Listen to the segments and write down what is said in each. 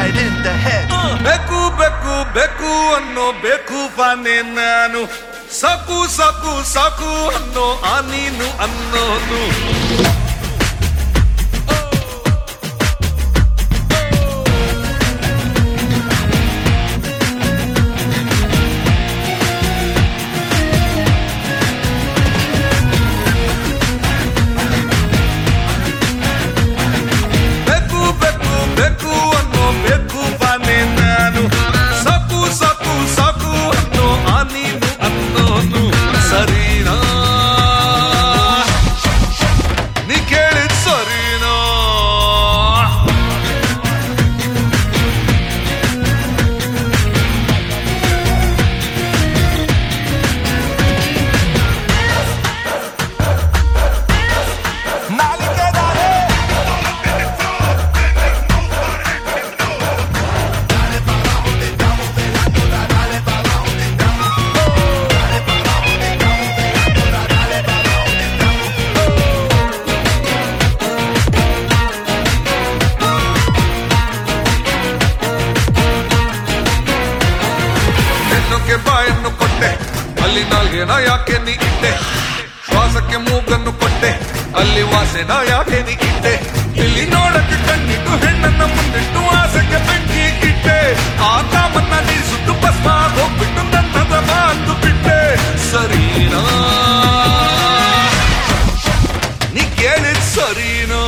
right in the head. ಬೇಕು ಬೇಕು ಬೇಕು ಅನ್ನೋ ಬೇಕು ಬಾನೆ ನಾನು, ಸಾಕು ಸಾಕು ಸಾಕು ಅನ್ನೋ ಆ ನೀನು ಅನ್ನೋನು. ಬಾಯನ್ನು ಕೊಟ್ಟೆ ಅಲ್ಲಿ ನಾಲ್ಗೆನ ಯಾಕೆ ನೀ ಇಟ್ಟೆ, ಶ್ವಾಸಕ್ಕೆ ಮೂಗನ್ನು ಕೊಟ್ಟೆ ಅಲ್ಲಿ ವಾಸೆನ ಯಾಕೆ ನೀ ಇಟ್ಟೆ, ಇಲ್ಲಿ ನೋಡಕ್ಕೆ ಕಣ್ಣಿಟ್ಟು ಹೆಣ್ಣನ್ನ ಮುಂದಿಟ್ಟು ಆಸೆಗೆ ಬೆಂಕಿ ಇಟ್ಟೆ, ಆ ಕಾಮನ್ನ ನೀ ಸುಟ್ಟು ಭಸ್ಮ ಹೋಗ್ಬಿಟ್ಟು ನನ್ನದ ಮಾತು ಬಿಟ್ಟೆ. ಸರಿನಾ ನೀ ಕೇಳಿದ್ ಸರಿನಾ?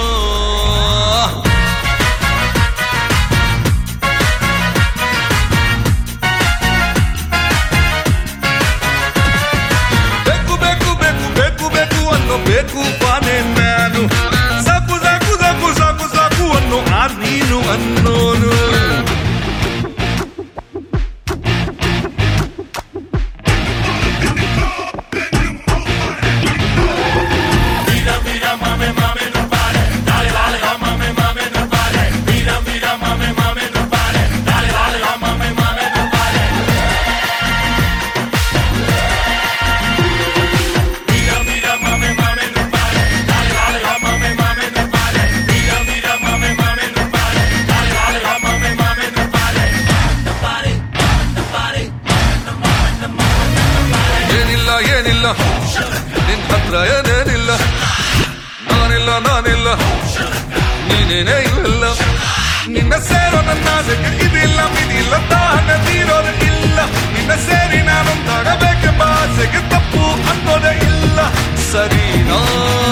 ಬೇಕು ಬಾನೆ ನಾನು, ಸಾಕು ಸಾಕು ಸಾಕು ಸಾಕು ಸಾಕು ಅನ್ನೋ ಆ ನೀನು ಅನ್ನೋನು. ಏನಿಲ್ಲ ನಿನ್ ಹತ್ರ ಏನೇನಿಲ್ಲ, ನಾನಿಲ್ಲ ನಾನಿಲ್ಲ ನೀನೇನೇ ಇಲ್ಲ, ನಿನ್ನ ಸೇರೋ ನನ್ನ ಆಸೆಗೆ ಇದಿಲ್ಲ ಮಿದಿಲ್ಲ, ದಾಹನೆ ತೀರೋದು ಇಲ್ಲ, ನಿನ್ನ ಸೇರಿ ನಾನೊಂದಾಗಬೇಕೆಂಬ ಆಸೆಗೆ ತಪ್ಪು ಅನ್ನೋದೇ ಇಲ್ಲ. ಸರಿನಾ?